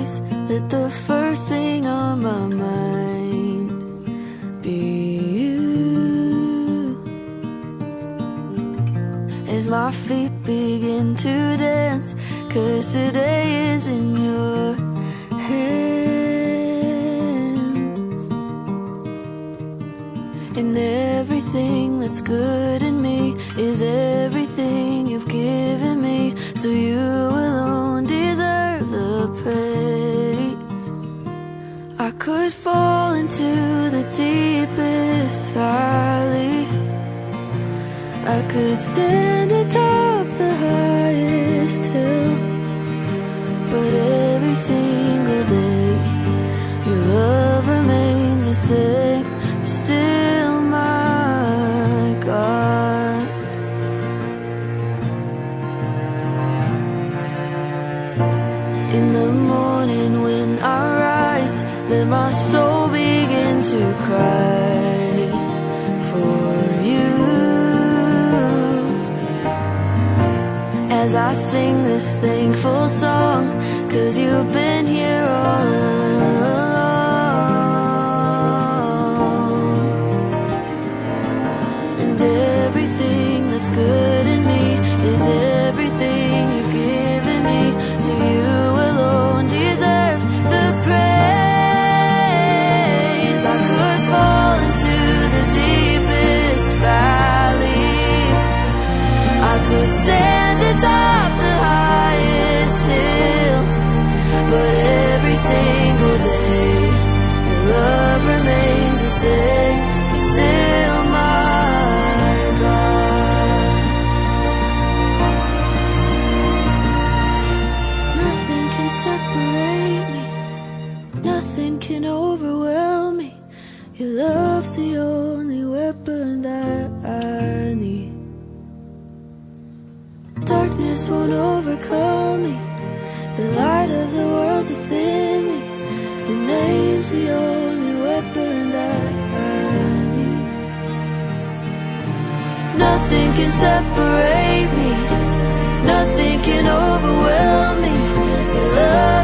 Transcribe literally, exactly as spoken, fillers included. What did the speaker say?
nice that the first thing on my mind be you. As my feet begin to dance, 'cause today is in your hands. And everything that's good in me is everything you've given me, so you alone deserve the praise. I could fall into the deepest valley, I could stand atop the highest hill, but every single day your love remains the same. You're still my God. In the morning when I rise, let my soul begin to cry for you. As I sing this thankful song, 'cause you've been here all along. And everything that's good in me is everything you've given me, so you alone deserve the praise. I could fall into the deepest valley, I could stand atop the highest hill, but every single day your love remains the same. You're still my God. Nothing can separate me, nothing can overwhelm me. Your love's the only weapon that I need. Darkness won't overcome me, the light of the world's within me. Your name's the only weapon that I need. Nothing can separate me, nothing can overwhelm me. Your love